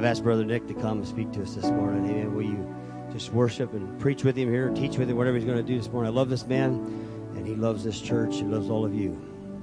I've asked Brother Nick to come and speak to us this morning. Amen. Will you just worship and preach with him here, teach with him, whatever he's going to do this morning. I love this man, and he loves this church. He loves all of you.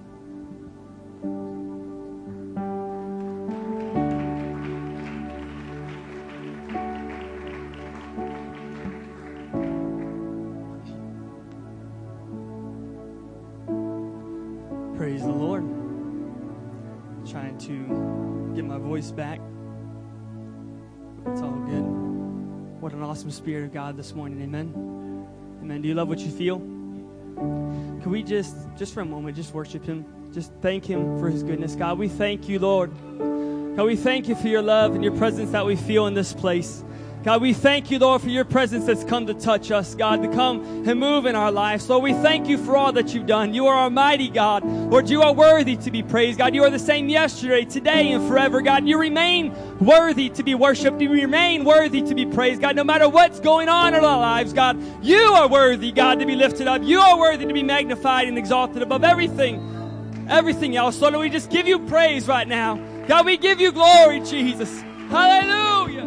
Praise the Lord. Trying to get my voice back. It's all good. What an awesome Spirit of God this morning. Amen. Amen. Do you love what you feel? Can we just for a moment, just worship Him? Just thank Him for His goodness. God, we thank you, Lord. God, we thank you for your love and your presence that we feel in this place. God, we thank you, Lord, for your presence that's come to touch us, God, to come and move in our lives. Lord, we thank you for all that you've done. You are our mighty God. Lord, you are worthy to be praised. God, you are the same yesterday, today, and forever. God, you remain worthy to be worshiped. You remain worthy to be praised. God, no matter what's going on in our lives, God, you are worthy, God, to be lifted up. You are worthy to be magnified and exalted above everything else. Lord, we just give you praise right now. God, we give you glory, Jesus. Hallelujah.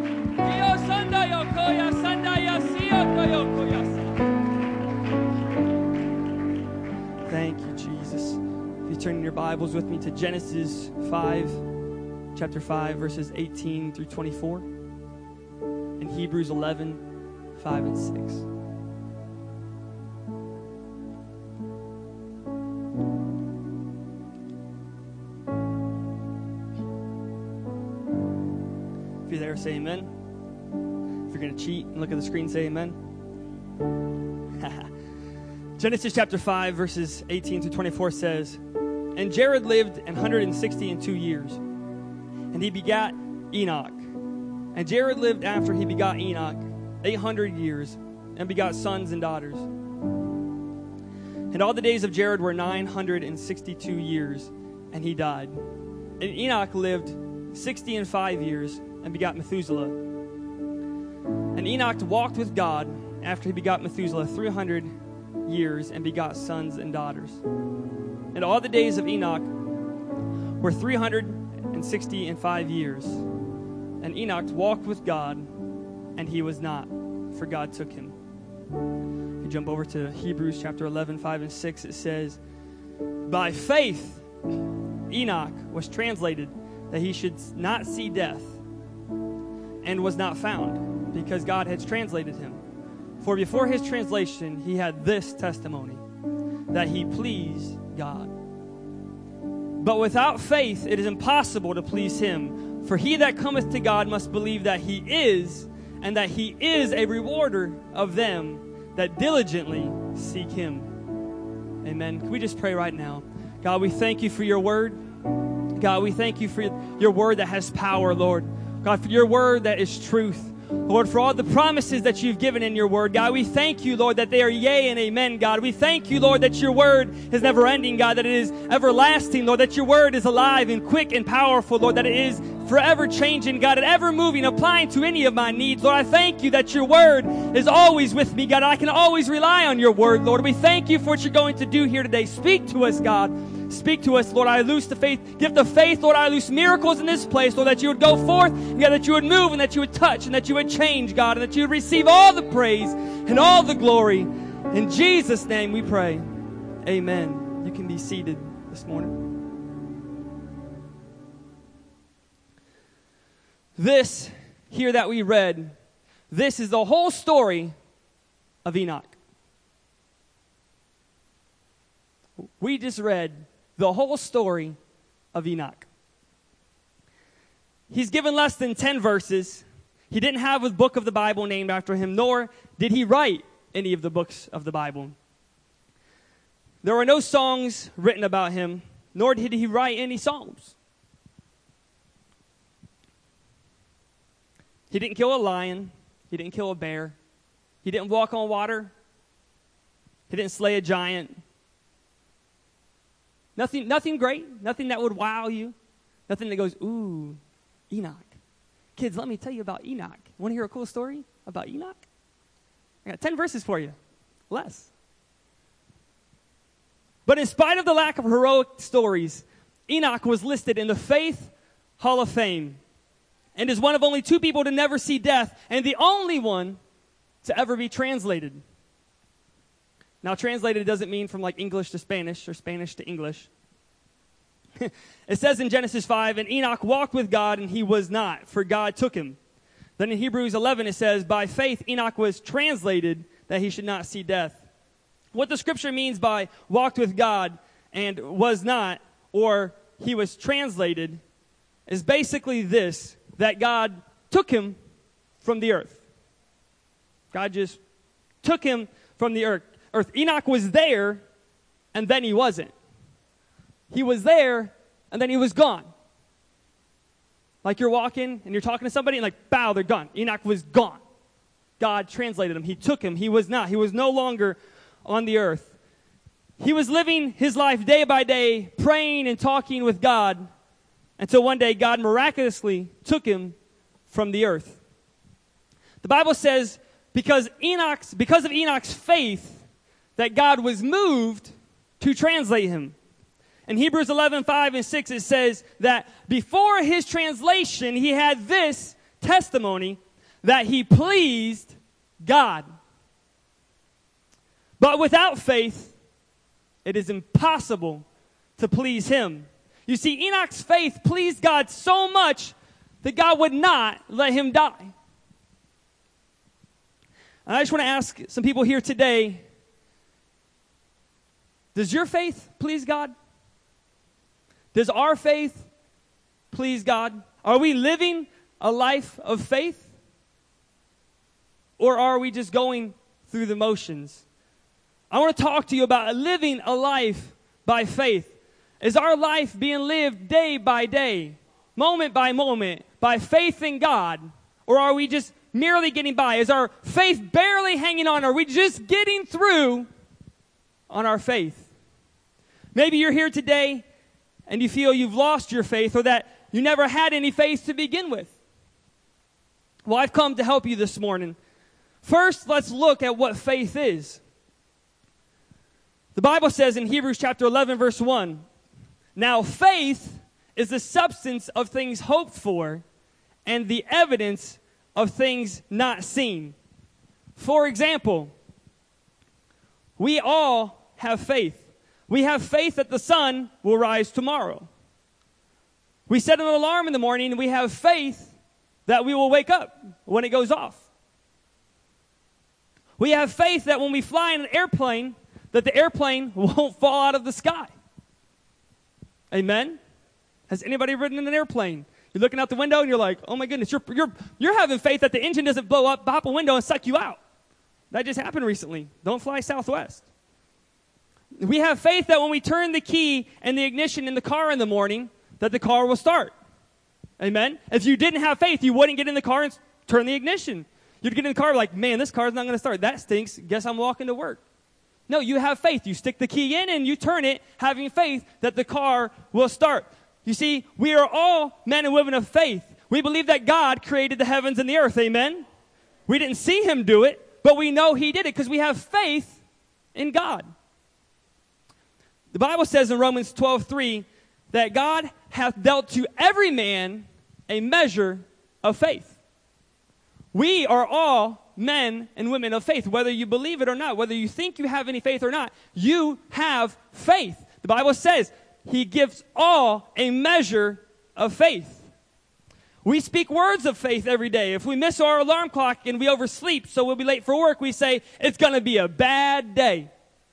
Thank you, Jesus. If you turn in your Bibles with me to Genesis 5, chapter 5, verses 18 through 24, and Hebrews 11, 5 and 6. If you're there, say amen. If you're going to cheat and look at the screen, say amen. Genesis chapter 5, verses 18 through 24 says, And Jared lived 162 years, and he begat Enoch. And Jared lived after he begot Enoch 800 years, and begot sons and daughters. And all the days of Jared were 962 years, and he died. And Enoch lived 65 years, and begot Methuselah. And Enoch walked with God after he begot Methuselah 300 years, and begot sons and daughters. And all the days of Enoch were 365 years. And Enoch walked with God, and he was not, for God took him. You jump over to Hebrews chapter 11, 5 and 6. It says, By faith Enoch was translated that he should not see death, and was not found, because God had translated him. For before his translation he had this testimony, that he pleased God. But without faith it is impossible to please him. For he that cometh to God must believe that he is, and that he is a rewarder of them that diligently seek him. Amen. Can we just pray right now? God, we thank you for your word. God, we thank you for your word that has power, Lord. God, for your word that is truth. Lord, for all the promises that you've given in your word, God, we thank you, Lord, that they are yea and amen, God. We thank you, Lord, that your word is never ending, God, that it is everlasting, Lord, that your word is alive and quick and powerful, Lord, that it is forever changing, God, and ever moving, applying to any of my needs. Lord, I thank you that your word is always with me, God, and I can always rely on your word, Lord. We thank you for what you're going to do here today. Speak to us, God. Speak to us, Lord. I loose the faith. Give the faith, Lord. I loose miracles in this place, Lord, that you would go forth, and God, that you would move, and that you would touch, and that you would change, God, and that you would receive all the praise and all the glory. In Jesus' name we pray. Amen. You can be seated this morning. This here that we read, this is the whole story of Enoch. We just read the whole story of Enoch. He's given less than 10 verses. He didn't have a book of the Bible named after him, nor did he write any of the books of the Bible. There were no songs written about him, nor did he write any psalms. He didn't kill a lion. He didn't kill a bear. He didn't walk on water. He didn't slay a giant. Nothing great. Nothing that would wow you. Nothing that goes, ooh, Enoch. Kids, let me tell you about Enoch. Want to hear a cool story about Enoch? I got 10 verses for you. Less. But in spite of the lack of heroic stories, Enoch was listed in the Faith Hall of Fame. and is one of only 2 people to never see death, and the only one to ever be translated. Now, translated doesn't mean from like English to Spanish or Spanish to English. It says in Genesis 5, and Enoch walked with God, and he was not, for God took him. Then in Hebrews 11, it says, by faith Enoch was translated that he should not see death. What the scripture means by walked with God and was not, or he was translated, is basically this, that God took him from the earth. God just took him from the earth. Enoch was there, and then he wasn't. He was there, and then he was gone. Like you're walking, and you're talking to somebody, and like, bow, they're gone. Enoch was gone. God translated him. He took him. He was not. He was no longer on the earth. He was living his life day by day, praying and talking with God, until one day God miraculously took him from the earth. The Bible says, because of Enoch's faith, that God was moved to translate him. In Hebrews 11, 5 and 6, it says that before his translation, he had this testimony that he pleased God. But without faith, it is impossible to please him. You see, Enoch's faith pleased God so much that God would not let him die. And I just want to ask some people here today, does your faith please God? Does our faith please God? Are we living a life of faith? Or are we just going through the motions? I want to talk to you about living a life by faith. Is our life being lived day by day, moment by moment, by faith in God? Or are we just merely getting by? Is our faith barely hanging on? Are we just getting through on our faith? Maybe you're here today and you feel you've lost your faith, or that you never had any faith to begin with. Well, I've come to help you this morning. First, let's look at what faith is. The Bible says in Hebrews chapter 11, verse 1, now faith is the substance of things hoped for and the evidence of things not seen. For example, we all have faith. We have faith that the sun will rise tomorrow. We set an alarm in the morning, and we have faith that we will wake up when it goes off. We have faith that when we fly in an airplane, that the airplane won't fall out of the sky. Amen? Has anybody ridden in an airplane? You're looking out the window, and you're like, oh my goodness, you're having faith that the engine doesn't blow up, pop a window, and suck you out. That just happened recently. Don't fly Southwest. We have faith that when we turn the key and the ignition in the car in the morning, that the car will start. Amen? If you didn't have faith, you wouldn't get in the car and turn the ignition. You'd get in the car like, man, this car's not going to start. That stinks. Guess I'm walking to work. No, you have faith. You stick the key in and you turn it, having faith that the car will start. You see, we are all men and women of faith. We believe that God created the heavens and the earth. Amen? We didn't see him do it, but we know he did it because we have faith in God. The Bible says in Romans 12:3 that God hath dealt to every man a measure of faith. We are all men and women of faith, whether you believe it or not, whether you think you have any faith or not, you have faith. The Bible says he gives all a measure of faith. We speak words of faith every day. If we miss our alarm clock and we oversleep, so we'll be late for work, we say, it's going to be a bad day.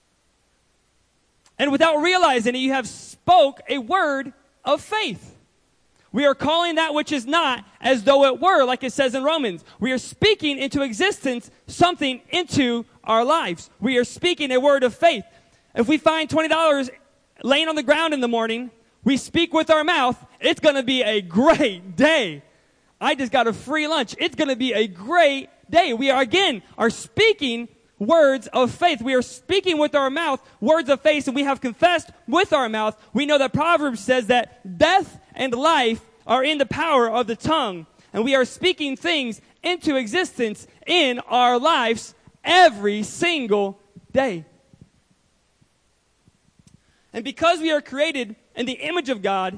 And without realizing it, you have spoke a word of faith. We are calling that which is not as though it were, like it says in Romans. We are speaking into existence something into our lives. We are speaking a word of faith. If we find $20 laying on the ground in the morning, we speak with our mouth, it's going to be a great day. I just got a free lunch. It's going to be a great day. We are speaking words of faith. We are speaking with our mouth words of faith, and we have confessed with our mouth. We know that Proverbs says that death and life are in the power of the tongue, and we are speaking things into existence in our lives every single day. And because we are created in the image of God,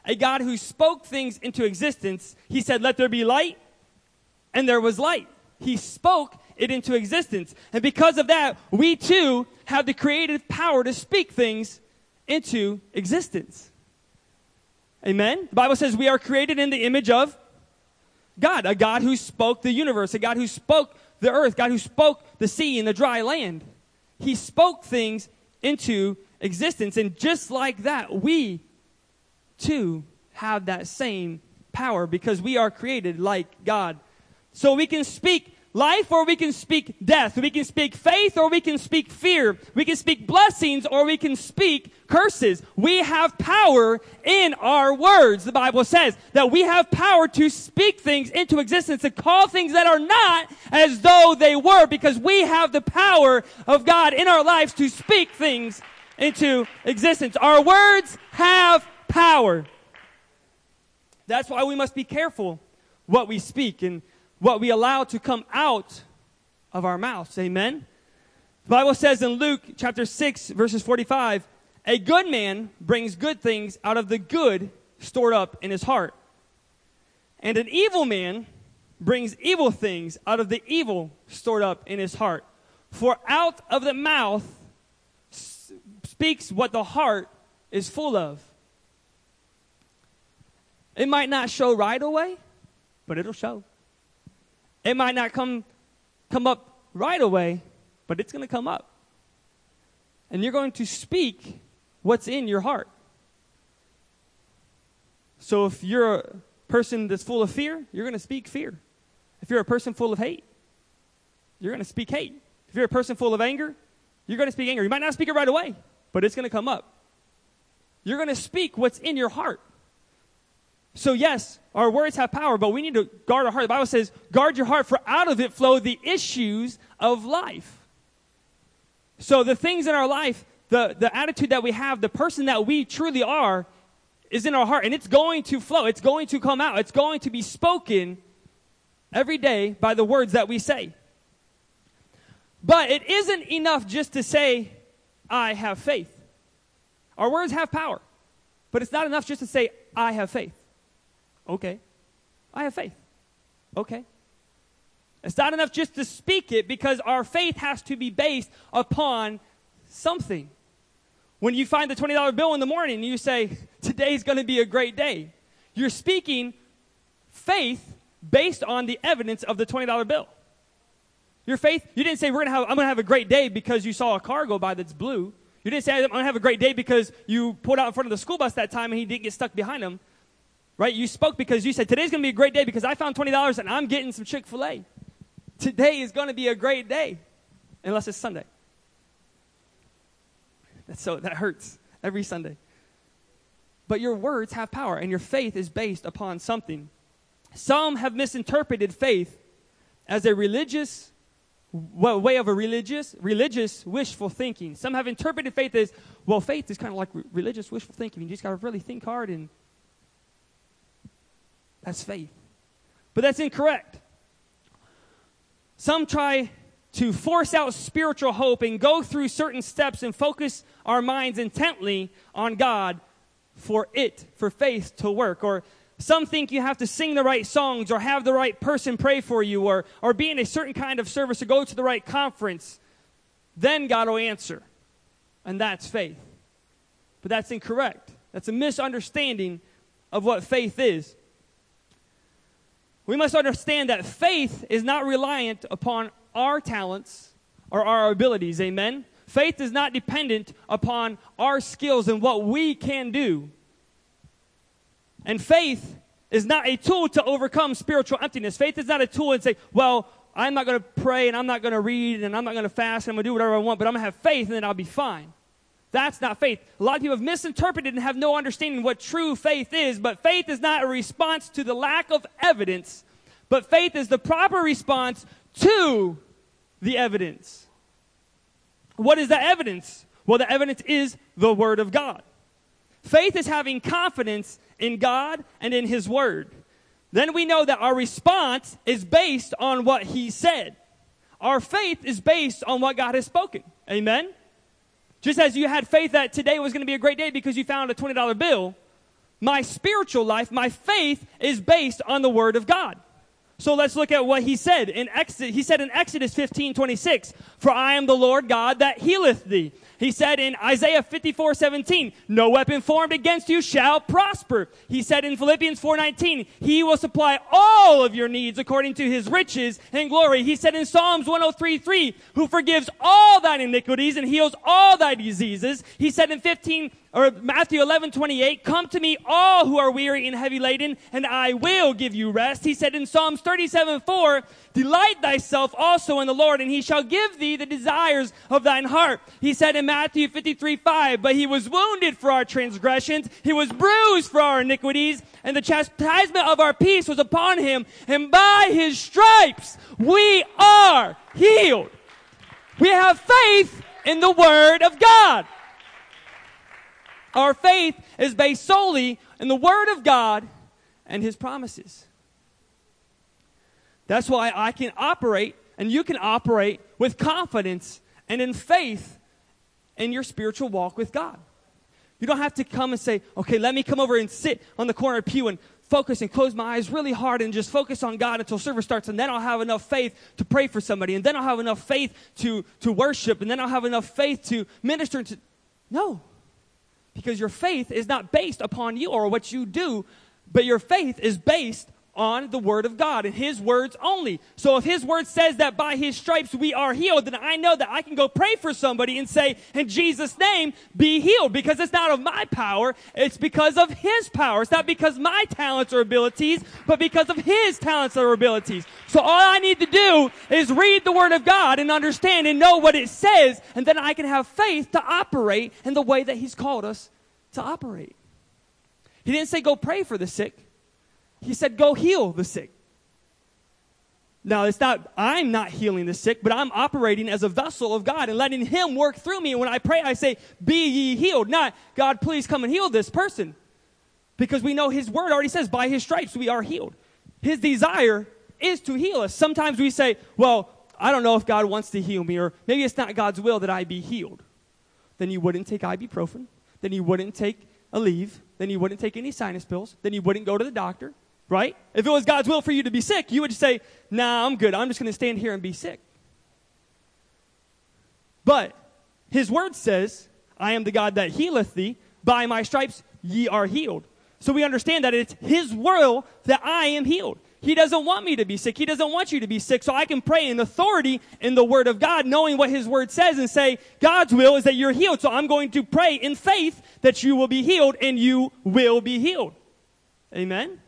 a God who spoke things into existence. He said, let there be light, and there was light. He spoke it into existence. And because of that, we too have the creative power to speak things into existence. Amen? The Bible says we are created in the image of God, a God who spoke the universe, a God who spoke the earth, God who spoke the sea and the dry land. He spoke things into existence. And just like that, we too have that same power because we are created like God. So we can speak life or we can speak death. We can speak faith or we can speak fear. We can speak blessings or we can speak curses. We have power in our words. The Bible says that we have power to speak things into existence, to call things that are not as though they were, because we have the power of God in our lives to speak things into existence. Our words have power. That's why we must be careful what we speak and what we allow to come out of our mouths. Amen? The Bible says in Luke chapter 6, verses 45, a good man brings good things out of the good stored up in his heart. And an evil man brings evil things out of the evil stored up in his heart. For out of the mouth speaks what the heart is full of. It might not show right away, but it'll show. It might not come up right away, but it's going to come up. And you're going to speak what's in your heart. So if you're a person that's full of fear, you're going to speak fear. If you're a person full of hate, you're going to speak hate. If you're a person full of anger, you're going to speak anger. You might not speak it right away, but it's going to come up. You're going to speak what's in your heart. So yes, our words have power, but we need to guard our heart. The Bible says, guard your heart, for out of it flow the issues of life. So the things in our life, the attitude that we have, the person that we truly are, is in our heart. And it's going to flow. It's going to come out. It's going to be spoken every day by the words that we say. But it isn't enough just to say, I have faith. Our words have power. But it's not enough just to say, I have faith. Okay. I have faith. Okay. It's not enough just to speak it, because our faith has to be based upon something. When you find the $20 bill in the morning and you say, today's going to be a great day, you're speaking faith based on the evidence of the $20 bill. Your faith, you didn't say, I'm going to have a great day because you saw a car go by that's blue. You didn't say, I'm going to have a great day because you pulled out in front of the school bus that time and he didn't get stuck behind him. Right? You spoke because you said, today's going to be a great day because I found $20 and I'm getting some Chick-fil-A. Today is going to be a great day. Unless it's Sunday. That hurts every Sunday. But your words have power, and your faith is based upon something. Some have misinterpreted faith as a religious way of a religious wishful thinking. Some have interpreted faith as, well, faith is kind of like religious wishful thinking. You just got to really think hard, and that's faith. But that's incorrect. Some try to force out spiritual hope and go through certain steps and focus our minds intently on God for faith to work. Or some think you have to sing the right songs or have the right person pray for you or be in a certain kind of service or go to the right conference. Then God will answer. And that's faith. But that's incorrect. That's a misunderstanding of what faith is. We must understand that faith is not reliant upon our talents or our abilities. Amen? Faith is not dependent upon our skills and what we can do. And faith is not a tool to overcome spiritual emptiness. Faith is not a tool and say, well, I'm not going to pray and I'm not going to read and I'm not going to fast and I'm going to do whatever I want, but I'm going to have faith and then I'll be fine. That's not faith. A lot of people have misinterpreted and have no understanding what true faith is, but faith is not a response to the lack of evidence, but faith is the proper response to the evidence. What is the evidence? Well, the evidence is the Word of God. Faith is having confidence in God and in His Word. Then we know that our response is based on what He said. Our faith is based on what God has spoken. Amen? Just as you had faith that today was going to be a great day because you found a $20 bill, my spiritual life, my faith, is based on the Word of God. So let's look at what he said in Exodus. He said in Exodus 15:26, "For I am the Lord God that healeth thee." He said in Isaiah 54:17, "No weapon formed against you shall prosper." He said in Philippians 4:19, "He will supply all of your needs according to his riches and glory." He said in Psalms 103:3, "Who forgives all thine iniquities and heals all thy diseases." He said in Matthew 11:28, "Come to me all who are weary and heavy laden, and I will give you rest." He said in Psalms 37:4, "Delight thyself also in the Lord, and he shall give thee the desires of thine heart." He said in Matthew 53:5, "But he was wounded for our transgressions, he was bruised for our iniquities, and the chastisement of our peace was upon him, and by his stripes we are healed." We have faith in the Word of God. Our faith is based solely in the Word of God and His promises. That's why I can operate, and you can operate with confidence and in faith in your spiritual walk with God. You don't have to come and say, "Okay, let me come over and sit on the corner pew and focus and close my eyes really hard and just focus on God until service starts, and then I'll have enough faith to pray for somebody, and then I'll have enough faith to worship, and then I'll have enough faith to minister." No. Because your faith is not based upon you or what you do, but your faith is based on the Word of God and His words only. So if His Word says that by His stripes we are healed, then I know that I can go pray for somebody and say, "In Jesus' name, be healed." Because it's not of my power, it's because of His power. It's not because my talents or abilities, but because of His talents or abilities. So all I need to do is read the Word of God and understand and know what it says, and then I can have faith to operate in the way that He's called us to operate. He didn't say go pray for the sick. He said, go heal the sick. Now, I'm not healing the sick, but I'm operating as a vessel of God and letting Him work through me. And when I pray, I say, "Be ye healed." Not, "God, please come and heal this person." Because we know His Word already says, by His stripes we are healed. His desire is to heal us. Sometimes we say, "Well, I don't know if God wants to heal me," or "Maybe it's not God's will that I be healed." Then you wouldn't take ibuprofen. Then you wouldn't take a leave. Then you wouldn't take any sinus pills. Then you wouldn't go to the doctor. Right? If it was God's will for you to be sick, you would say, "Nah, I'm good. I'm just going to stand here and be sick." But His Word says, "I am the God that healeth thee. By my stripes ye are healed." So we understand that it's His will that I am healed. He doesn't want me to be sick. He doesn't want you to be sick. So I can pray in authority in the Word of God, knowing what His Word says, and say, God's will is that you're healed. So I'm going to pray in faith that you will be healed, and you will be healed. Amen?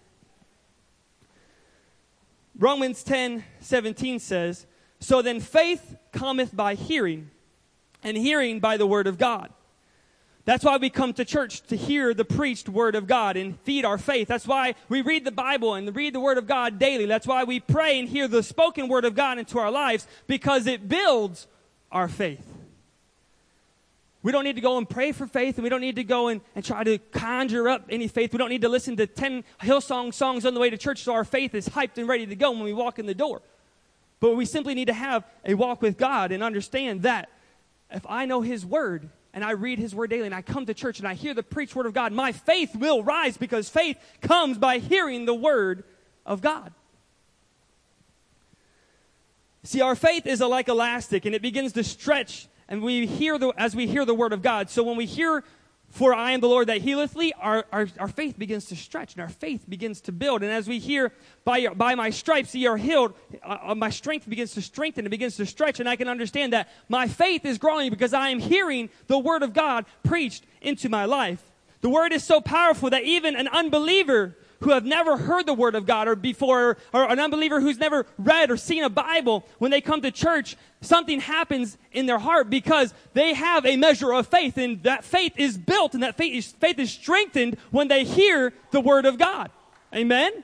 Romans 10:17 says, "So then faith cometh by hearing, and hearing by the Word of God." That's why we come to church, to hear the preached Word of God and feed our faith. That's why we read the Bible and read the Word of God daily. That's why we pray and hear the spoken Word of God into our lives, because it builds our faith. We don't need to go and pray for faith, and we don't need to go and try to conjure up any faith. We don't need to listen to 10 Hillsong songs on the way to church so our faith is hyped and ready to go when we walk in the door. But we simply need to have a walk with God and understand that if I know His Word and I read His Word daily and I come to church and I hear the preached Word of God, my faith will rise, because faith comes by hearing the Word of God. See, our faith is like elastic, and it begins to stretch. And as we hear the Word of God. So when we hear, "For I am the Lord that healeth thee," our faith begins to stretch and our faith begins to build. And as we hear, by my stripes ye are healed, my strength begins to strengthen, it begins to stretch. And I can understand that my faith is growing because I am hearing the Word of God preached into my life. The Word is so powerful that even an unbeliever who have never heard the Word of God or an unbeliever who's never read or seen a Bible, when they come to church, something happens in their heart because they have a measure of faith, and that faith is built and that faith is strengthened when they hear the Word of God. Amen?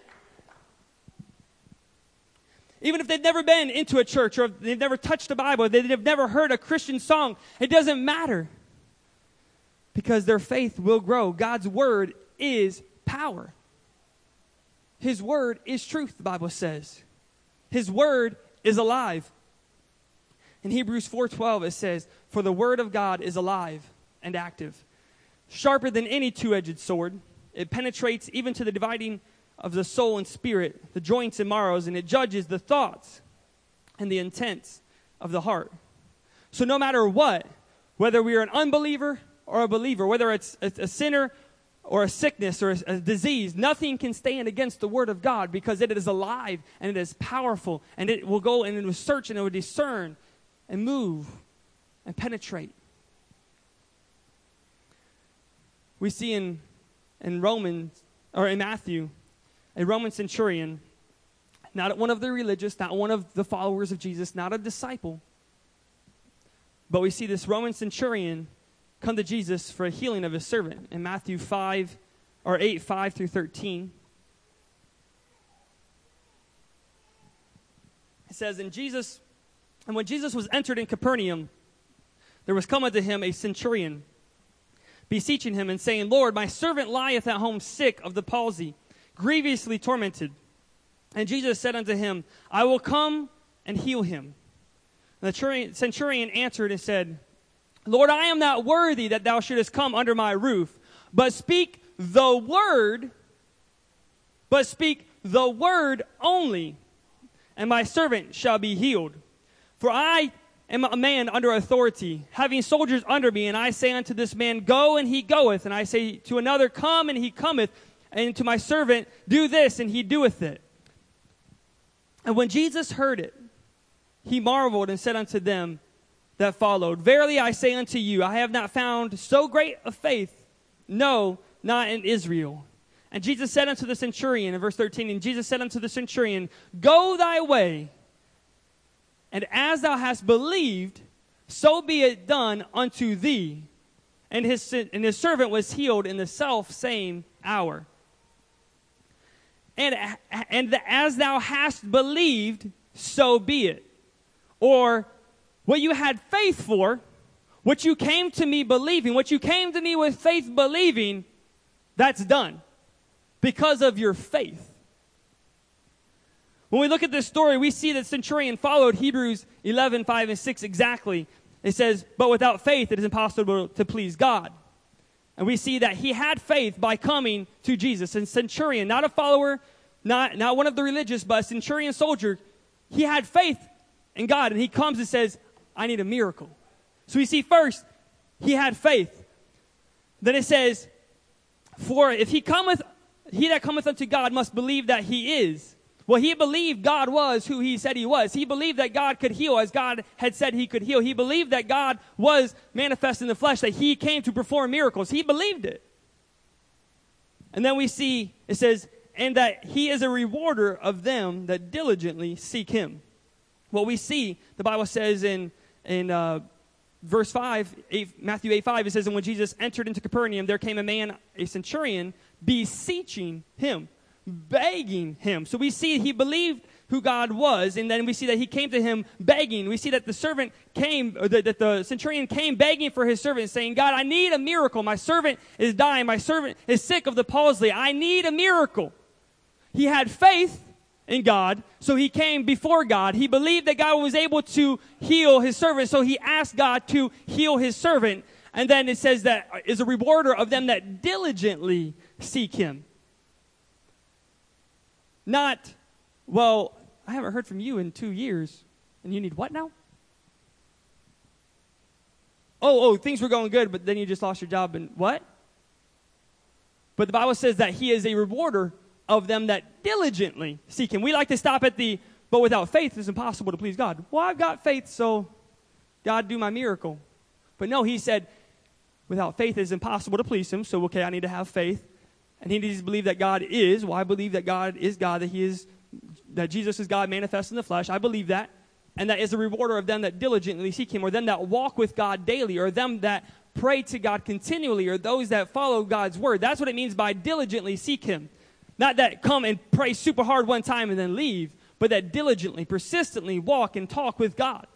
Even if they've never been into a church, or if they've never touched the Bible, they've never heard a Christian song, it doesn't matter, because their faith will grow. God's Word is power. His Word is truth, the Bible says. His Word is alive. In Hebrews 4:12 it says, "For the Word of God is alive and active, sharper than any two-edged sword, It penetrates even to the dividing of the soul and spirit, the joints and marrows, and it judges the thoughts and the intents of the heart. So no matter what, whether we are an unbeliever or a believer, whether it's a sinner or a sickness or a disease, nothing can stand against the word of God, because it is alive and it is powerful, and it will go and it will search and it will discern and move and penetrate. We see in Romans, or in Matthew, a Roman centurion, not one of the religious, not one of the followers of Jesus, not a disciple, but we see this Roman centurion come to Jesus for a healing of his servant in Matthew 8:5-13. It says, And when Jesus was entered in Capernaum, there was come unto him a centurion, beseeching him and saying, Lord, my servant lieth at home sick of the palsy, grievously tormented. And Jesus said unto him, I will come and heal him. And the centurion answered and said, Lord, I am not worthy that thou shouldest come under my roof, but speak the word only, and my servant shall be healed. For I am a man under authority, having soldiers under me, and I say unto this man, Go, and he goeth, and I say to another, Come, and he cometh, and to my servant, Do this, and he doeth it. And when Jesus heard it, he marveled and said unto them that followed, Verily I say unto you, I have not found so great a faith, no, not in Israel. And Jesus said unto the centurion, in verse 13, And Jesus said unto the centurion, Go thy way, and as thou hast believed, so be it done unto thee. And his servant was healed in the self-same hour. And as thou hast believed, so be it. Or what you had faith for, what you came to me believing, what you came to me with faith believing, that's done because of your faith. When we look at this story, we see that centurion followed Hebrews 11:5-6 exactly. It says, but without faith it is impossible to please God. And we see that he had faith by coming to Jesus. And centurion, not a follower, not one of the religious, but a centurion soldier, he had faith in God. And he comes and says, I need a miracle. So we see first, he had faith. Then it says, for if he that cometh unto God must believe that he is. Well, he believed God was who he said he was. He believed that God could heal as God had said he could heal. He believed that God was manifest in the flesh, that he came to perform miracles. He believed it. And then we see, it says, and that he is a rewarder of them that diligently seek him. What we see, the Bible says in verse 5, Matthew 8:5, it says, and when Jesus entered into Capernaum, there came a man, a centurion, beseeching him, begging him. So we see he believed who God was, and then we see that he came to him begging. We see that the servant came, or that the centurion came begging for his servant, saying, God, I need a miracle. My servant is dying. My servant is sick of the palsy. I need a miracle. He had faith in God, so he came before God. He believed that God was able to heal his servant, so he asked God to heal his servant. And then it says that is a rewarder of them that diligently seek him. Not, well, I haven't heard from you in 2 years, and you need what now? Oh, things were going good, but then you just lost your job, and what? But the Bible says that he is a rewarder of them that diligently seek him. We like to stop at but without faith it's impossible to please God. Well, I've got faith, so God do my miracle. But no, he said, without faith it's impossible to please him, so okay, I need to have faith. And he needs to believe that God is. Well, I believe that God is God, that Jesus is God manifest in the flesh. I believe that. And that is a rewarder of them that diligently seek him, or them that walk with God daily, or them that pray to God continually, or those that follow God's word. That's what it means by diligently seek him. Not that come and pray super hard one time and then leave, but that diligently, persistently walk and talk with God.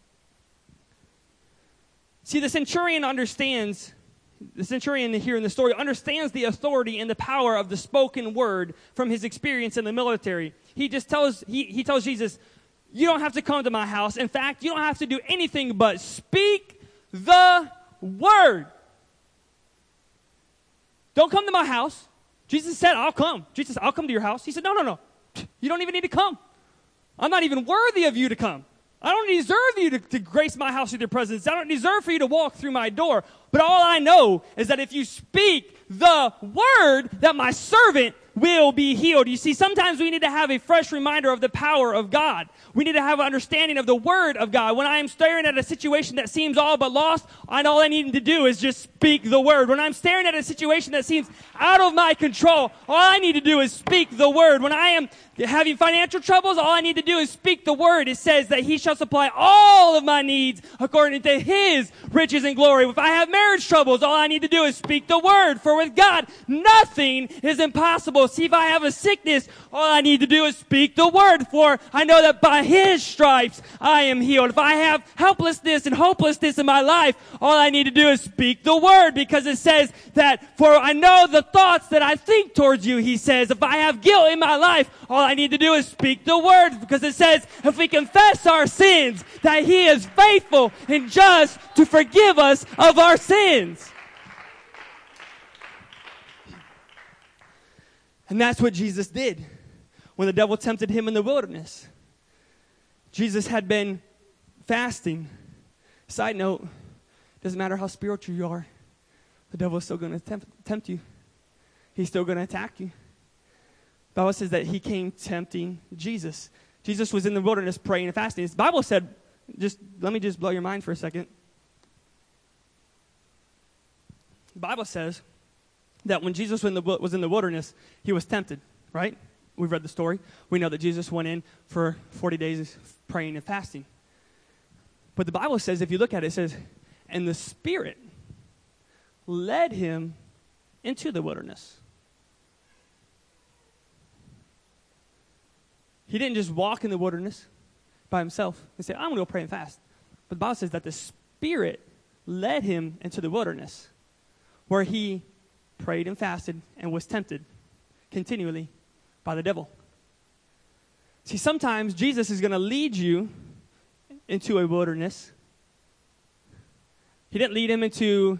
See, the centurion here in the story understands the authority and the power of the spoken word from his experience in the military. He just tells Jesus, you don't have to come to my house. In fact, you don't have to do anything but speak the word. Don't come to my house. Jesus said, I'll come. Jesus said, I'll come to your house. He said, no. You don't even need to come. I'm not even worthy of you to come. I don't deserve you to grace my house with your presence. I don't deserve for you to walk through my door. But all I know is that if you speak the word, that my servant will be healed. You see, sometimes we need to have a fresh reminder of the power of God. We need to have an understanding of the word of God. When I am staring at a situation that seems all but lost, all I need to do is just speak the word. When I'm staring at a situation that seems out of my control, all I need to do is speak the word. When I am having financial troubles, all I need to do is speak the word. It says that he shall supply all of my needs according to his riches and glory. If I have marriage troubles, all I need to do is speak the word. For with God, nothing is impossible. See, if I have a sickness, all I need to do is speak the word. For I know that by his stripes I am healed. If I have helplessness and hopelessness in my life, all I need to do is speak the word. Because it says that, for I know the thoughts that I think towards you, he says. If I have guilt in my life, all I need to do is speak the word. Because it says, if we confess our sins, that he is faithful and just to forgive us of our sins. And that's what Jesus did when the devil tempted him in the wilderness. Jesus had been fasting. Side note, doesn't matter how spiritual you are, the devil is still going to tempt you. He's still going to attack you. The Bible says that he came tempting Jesus. Jesus was in the wilderness praying and fasting. The Bible said, let me just blow your mind for a second. The Bible says that when Jesus was in the wilderness, he was tempted, right? We've read the story. We know that Jesus went in for 40 days praying and fasting. But the Bible says, if you look at it, it says, and the Spirit led him into the wilderness. He didn't just walk in the wilderness by himself and say, I'm going to go pray and fast. But the Bible says that the Spirit led him into the wilderness where he prayed and fasted and was tempted continually by the devil. See, sometimes Jesus is going to lead you into a wilderness. He didn't lead him into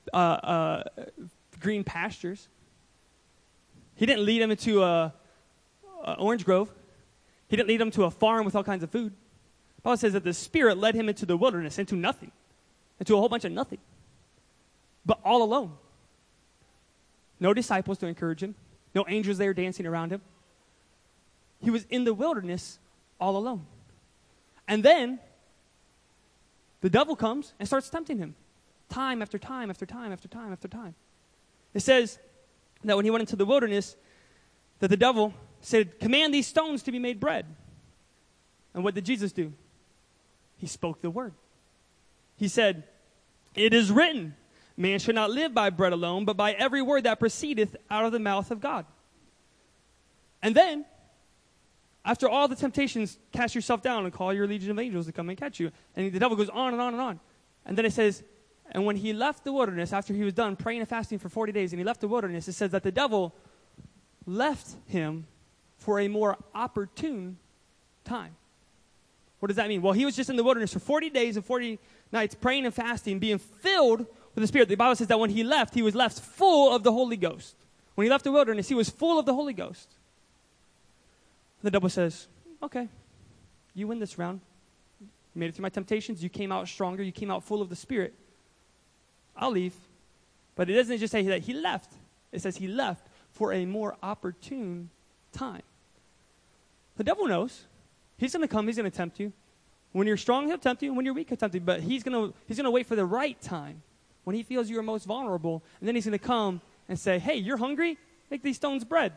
green pastures. He didn't lead him into a orange grove. He didn't lead him to a farm with all kinds of food. The Bible says that the Spirit led him into the wilderness, into nothing, into a whole bunch of nothing, but all alone. No disciples to encourage him. No angels there dancing around him. He was in the wilderness all alone. And then the devil comes and starts tempting him. Time after time after time after time after time. It says that when he went into the wilderness, that the devil said, command these stones to be made bread. And what did Jesus do? He spoke the word. He said, it is written, man should not live by bread alone, but by every word that proceedeth out of the mouth of God. And then, after all the temptations, cast yourself down and call your legion of angels to come and catch you. And the devil goes on and on and on. And then it says, and when he left the wilderness, after he was done praying and fasting for 40 days, and he left the wilderness, it says that the devil left him for a more opportune time. What does that mean? Well, he was just in the wilderness for 40 days and 40 nights praying and fasting, being filled with the Spirit. The Bible says that when he left, he was left full of the Holy Ghost. When he left the wilderness, he was full of the Holy Ghost. The devil says, okay, you win this round. You made it through my temptations. You came out stronger. You came out full of the Spirit. I'll leave. But it doesn't just say that he left. It says he left for a more opportune time. The devil knows. He's going to come. He's going to tempt you. When you're strong, he'll tempt you. When you're weak, he'll tempt you. But he's going to wait for the right time when he feels you are most vulnerable. And then he's going to come and say, hey, you're hungry? Make these stones bread.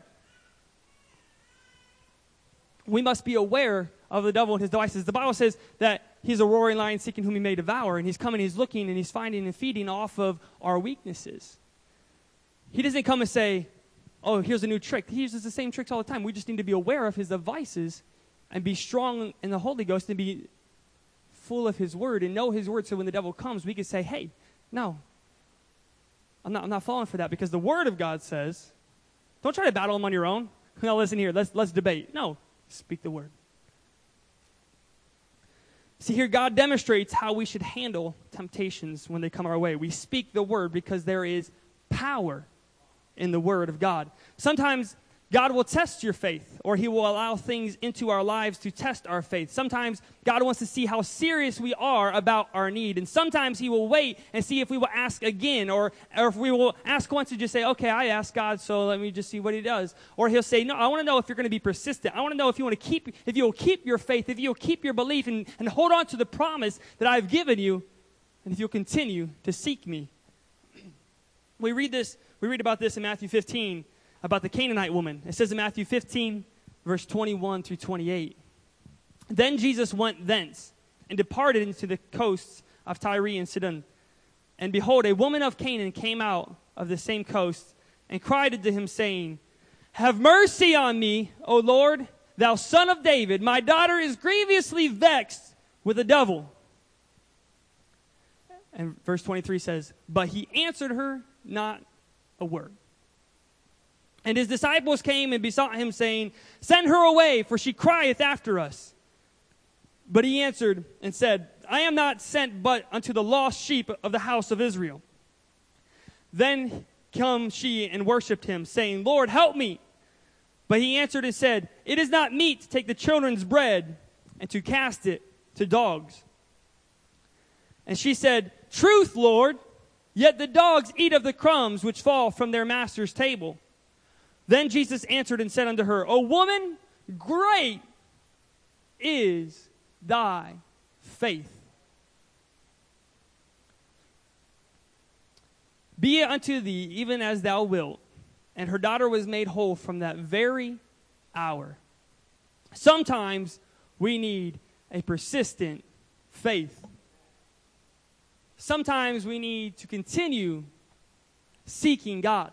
We must be aware of the devil and his devices. The Bible says that he's a roaring lion seeking whom he may devour. And he's coming, he's looking, and he's finding and feeding off of our weaknesses. He doesn't come and say, oh, here's a new trick. He uses the same tricks all the time. We just need to be aware of his devices and be strong in the Holy Ghost and be full of his word and know his word, so when the devil comes, we can say, hey, no, I'm not falling for that, because the word of God says, don't try to battle him on your own. No, listen here, let's debate. No, speak the word. See, here God demonstrates how we should handle temptations when they come our way. We speak the word because there is power in the Word of God. Sometimes God will test your faith, or he will allow things into our lives to test our faith. Sometimes God wants to see how serious we are about our need. And sometimes he will wait and see if we will ask again, or if we will ask once and just say, okay, I asked God, so let me just see what he does. Or he'll say, no, I want to know if you're going to be persistent. I want to know if you will keep your faith, if you'll keep your belief and hold on to the promise that I've given you, and if you'll continue to seek me. We read about this in Matthew 15. About the Canaanite woman. It says in Matthew 15, verse 21 through 28. Then Jesus went thence and departed into the coasts of Tyre and Sidon. And behold, a woman of Canaan came out of the same coast and cried unto him, saying, Have mercy on me, O Lord, thou son of David. My daughter is grievously vexed with a devil. And verse 23 says, But he answered her not a word. And his disciples came and besought him, saying, Send her away, for she crieth after us. But he answered and said, I am not sent but unto the lost sheep of the house of Israel. Then come she and worshipped him, saying, Lord, help me. But he answered and said, It is not meet to take the children's bread and to cast it to dogs. And she said, Truth, Lord, yet the dogs eat of the crumbs which fall from their master's table. Then Jesus answered and said unto her, O woman, great is thy faith. Be it unto thee even as thou wilt. And her daughter was made whole from that very hour. Sometimes we need a persistent faith. Sometimes we need to continue seeking God.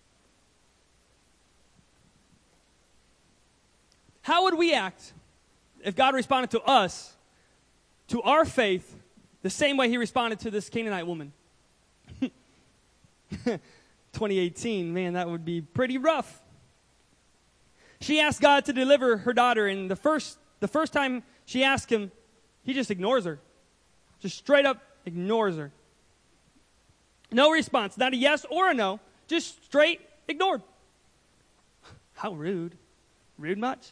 How would we act if God responded to us, to our faith, the same way he responded to this Canaanite woman? 2018, man, that would be pretty rough. She asked God to deliver her daughter, and the first time she asked him, he just ignores her. Just straight up ignores her. No response, not a yes or a no, just straight ignored. How rude. Rude much?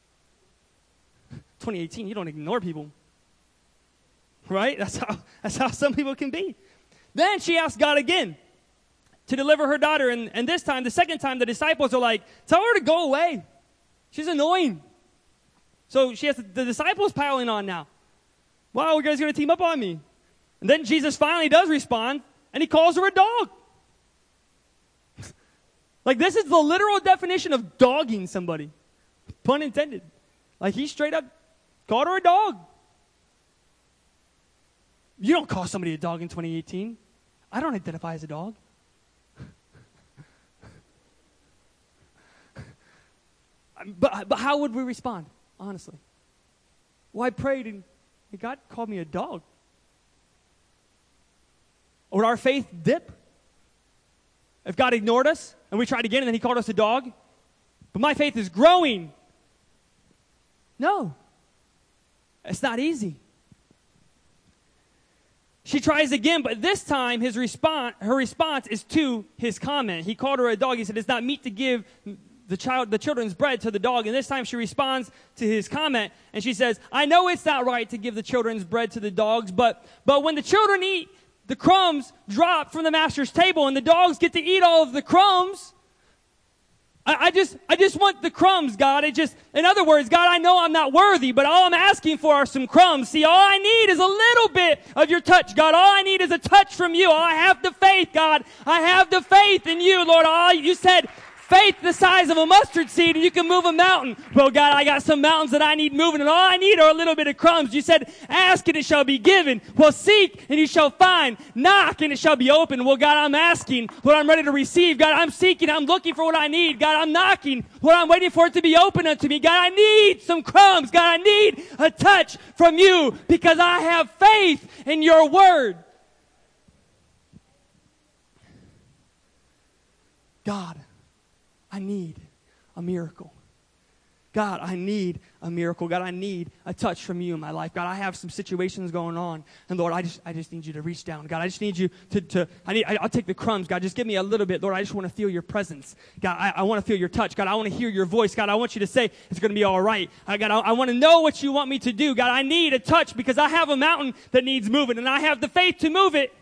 2018, you don't ignore people. Right? That's how some people can be. Then she asked God again to deliver her daughter. And this time, the second time, the disciples are like, tell her to go away. She's annoying. So she has the disciples piling on now. Wow, you guys going to team up on me? And then Jesus finally does respond, and he calls her a dog. Like, this is the literal definition of dogging somebody. Pun intended. Like, he straight up called her a dog. You don't call somebody a dog in 2018. I don't identify as a dog. But how would we respond, honestly? Well, I prayed and God called me a dog. Would our faith dip? If God ignored us and we tried again and then he called us a dog? But my faith is growing. No. It's not easy. She tries again, but this time her response is to his comment. He called her a dog. He said, it's not meet to give the children's bread to the dog. And this time she responds to his comment, and she says, I know it's not right to give the children's bread to the dogs, but when the children eat, the crumbs drop from the master's table, and the dogs get to eat all of the crumbs. I just want the crumbs, God. In other words, God, I know I'm not worthy, but all I'm asking for are some crumbs. See, all I need is a little bit of your touch, God. All I need is a touch from you. I have the faith, God. I have the faith in you, Lord. You said faith the size of a mustard seed, and you can move a mountain. Well, God, I got some mountains that I need moving, and all I need are a little bit of crumbs. You said, ask and it shall be given. Well, seek and you shall find. Knock and it shall be open. Well, God, I'm asking what I'm ready to receive. God, I'm seeking. I'm looking for what I need. God, I'm knocking what I'm waiting for it to be open unto me. God, I need some crumbs. God, I need a touch from you because I have faith in your word. God, I need a miracle. God, I need a miracle. God, I need a touch from you in my life. God, I have some situations going on. And Lord, I just need you to reach down. God, I just need you I'll take the crumbs. God, just give me a little bit. Lord, I just want to feel your presence. God, I want to feel your touch. God, I want to hear your voice. God, I want you to say it's going to be all right. God, I want to know what you want me to do. God, I need a touch because I have a mountain that needs moving and I have the faith to move it.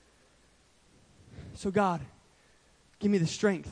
So God, give me the strength.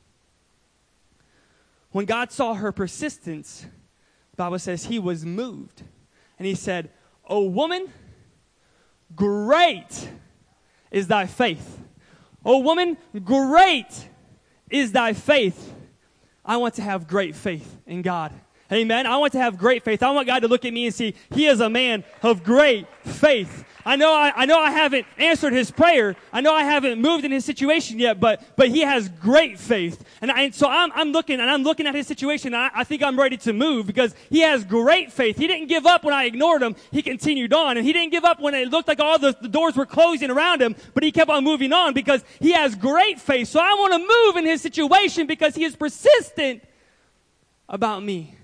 When God saw her persistence, the Bible says he was moved. And he said, "O woman, great is thy faith." O woman, great is thy faith. I want to have great faith in God. Amen. I want to have great faith. I want God to look at me and see he is a man of great faith. I know I haven't answered his prayer. I know I haven't moved in his situation yet, but he has great faith. And so I'm looking at his situation, and I think I'm ready to move because he has great faith. He didn't give up when I ignored him. He continued on. And he didn't give up when it looked like all the doors were closing around him, but he kept on moving on because he has great faith. So I want to move in his situation because he is persistent about me.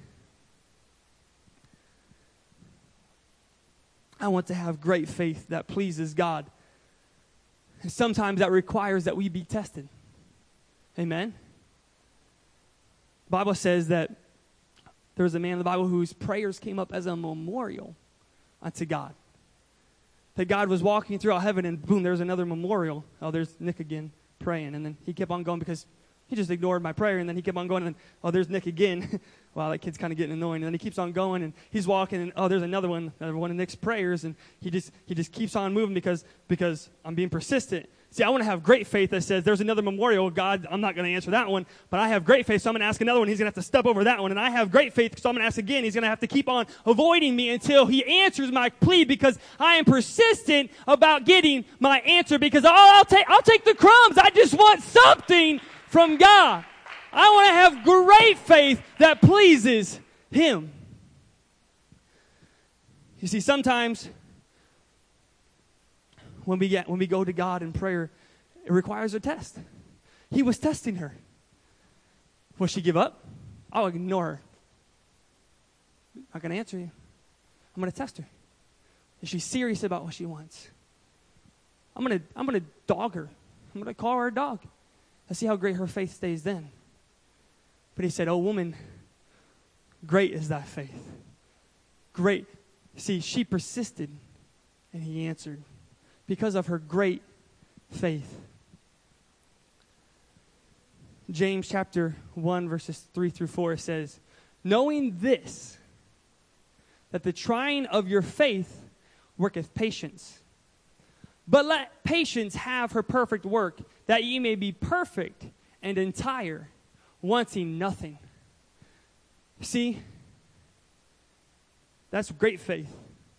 I want to have great faith that pleases God. And sometimes that requires that we be tested. Amen? The Bible says that there was a man in the Bible whose prayers came up as a memorial unto God. That God was walking throughout heaven and boom, there's another memorial. Oh, there's Nick again praying. And then he kept on going because he just ignored my prayer. And then he kept on going and oh, there's Nick again. Wow, that kid's kind of getting annoying. And then he keeps on going and he's walking and oh, there's another one of Nick's prayers. And he just keeps on moving because I'm being persistent. See, I want to have great faith that says there's another memorial. God, I'm not going to answer that one, but I have great faith, so I'm going to ask another one. He's going to have to step over that one. And I have great faith, so I'm going to ask again. He's going to have to keep on avoiding me until he answers my plea because I am persistent about getting my answer because I'll take the crumbs. I just want something from God. I want to have great faith that pleases him. You see, sometimes when we go to God in prayer, it requires a test. He was testing her. Will she give up? I'll ignore her. I'm not going to answer you. I'm going to test her. Is she serious about what she wants? I'm going to dog her. I'm going to call her a dog. Let's see how great her faith stays then. But he said, "Oh woman, great is thy faith." Great. See, she persisted and he answered. Because of her great faith. James chapter 1 verses 3 through 4 says, "Knowing this, that the trying of your faith worketh patience. But let patience have her perfect work, that ye may be perfect and entire, wanting nothing." See, that's great faith.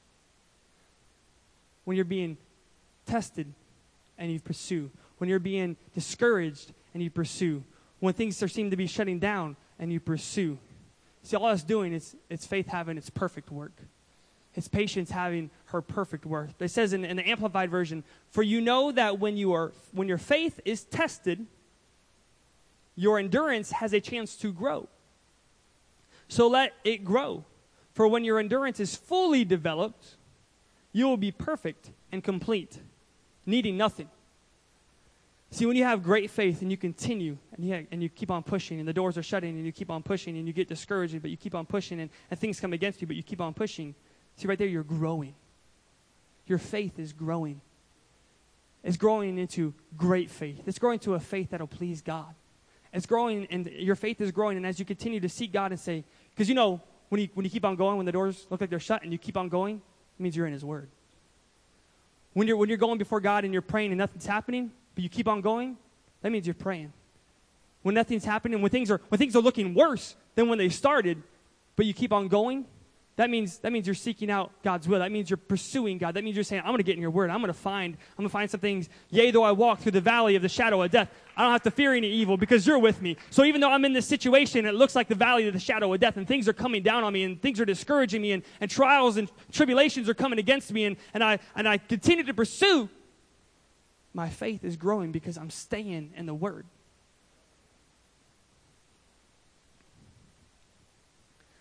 When you're being tested and you pursue. When you're being discouraged and you pursue. When things seem to be shutting down and you pursue. See, all that's doing is it's faith having its perfect work. It's patience having her perfect work. It says in the Amplified Version, "For you know that when your faith is tested, your endurance has a chance to grow. So let it grow. For when your endurance is fully developed, you will be perfect and complete, needing nothing." See, when you have great faith and you continue and you keep on pushing and the doors are shutting and you keep on pushing and you get discouraged, but you keep on pushing and things come against you, but you keep on pushing. See, right there, you're growing. Your faith is growing. It's growing into great faith. It's growing to a faith that'll please God. It's growing, and your faith is growing, and as you continue to seek God and say, because you know, when you keep on going, when the doors look like they're shut and you keep on going, it means you're in his word. When you're going before God and you're praying and nothing's happening, but you keep on going, that means you're praying. When nothing's happening, when things are looking worse than when they started, but you keep on going, that means you're seeking out God's will. That means you're pursuing God. That means you're saying, I'm going to get in your word. I'm going to find some things. Yea, though I walk through the valley of the shadow of death, I don't have to fear any evil because you're with me. So even though I'm in this situation, it looks like the valley of the shadow of death and things are coming down on me and things are discouraging me and trials and tribulations are coming against me and I continue to pursue, my faith is growing because I'm staying in the word.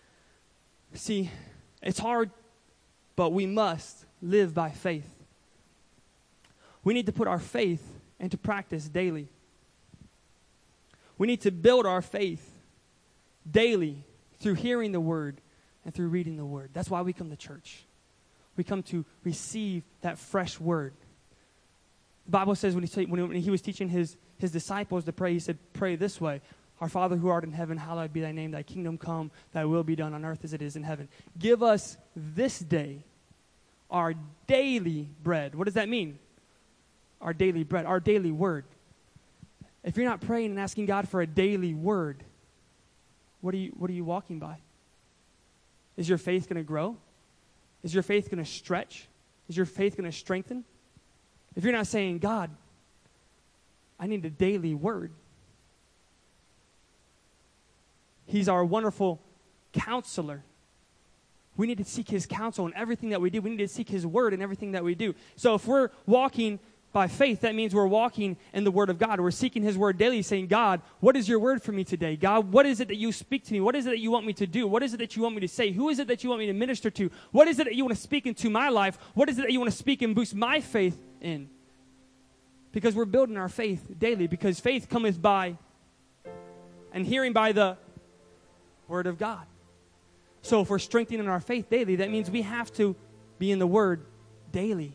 See, it's hard, but we must live by faith. We need to put our faith into practice daily. We need to build our faith daily through hearing the word and through reading the word. That's why we come to church. We come to receive that fresh word. The Bible says when he was teaching his disciples to pray, he said, pray this way. Our Father who art in heaven, hallowed be thy name. Thy kingdom come, thy will be done on earth as it is in heaven. Give us this day our daily bread. What does that mean? Our daily bread, our daily word. If you're not praying and asking God for a daily word, what are you walking by? Is your faith going to grow? Is your faith going to stretch? Is your faith going to strengthen? If you're not saying, God, I need a daily word. He's our wonderful counselor. We need to seek his counsel in everything that we do. We need to seek his word in everything that we do. So if we're walking by faith, that means we're walking in the word of God. We're seeking his word daily, saying, God, what is your word for me today? God, what is it that you speak to me? What is it that you want me to do? What is it that you want me to say? Who is it that you want me to minister to? What is it that you want to speak into my life? What is it that you want to speak and boost my faith in? Because we're building our faith daily, because faith cometh by and hearing by the word of God. So if we're strengthening our faith daily, that means we have to be in the word daily.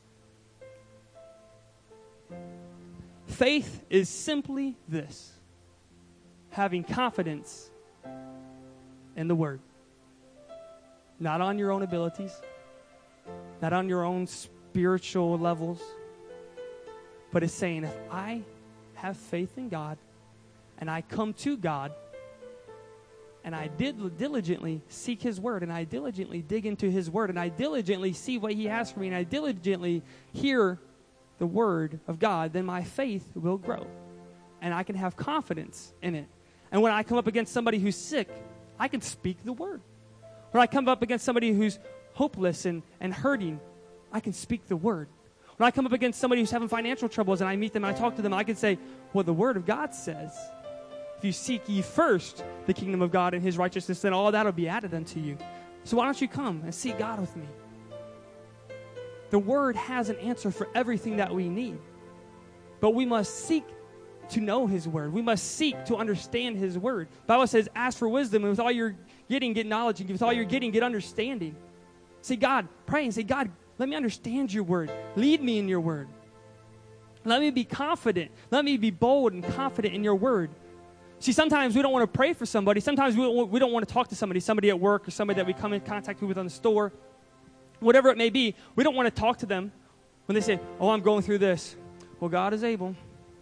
Faith is simply this: having confidence in the word. Not on your own abilities, not on your own spiritual levels, but it's saying, if I have faith in God and I come to God and I diligently seek his word and I diligently dig into his word and I diligently see what he has for me and I diligently hear the word of God, then my faith will grow. And I can have confidence in it. And when I come up against somebody who's sick, I can speak the word. When I come up against somebody who's hopeless and hurting, I can speak the word. When I come up against somebody who's having financial troubles and I meet them and I talk to them, I can say, well, the word of God says, if you seek ye first the kingdom of God and his righteousness, then all that will be added unto you. So why don't you come and seek God with me? The word has an answer for everything that we need. But we must seek to know his word. We must seek to understand his word. The Bible says, ask for wisdom, and with all you're getting, get knowledge, and with all you're getting, get understanding. Say, God, pray and say, God, let me understand your word. Lead me in your word. Let me be confident. Let me be bold and confident in your word. See, sometimes we don't want to pray for somebody. Sometimes we don't want to talk to somebody at work or somebody that we come in contact with on the store. Whatever it may be, we don't want to talk to them when they say, oh, I'm going through this. Well, God is able.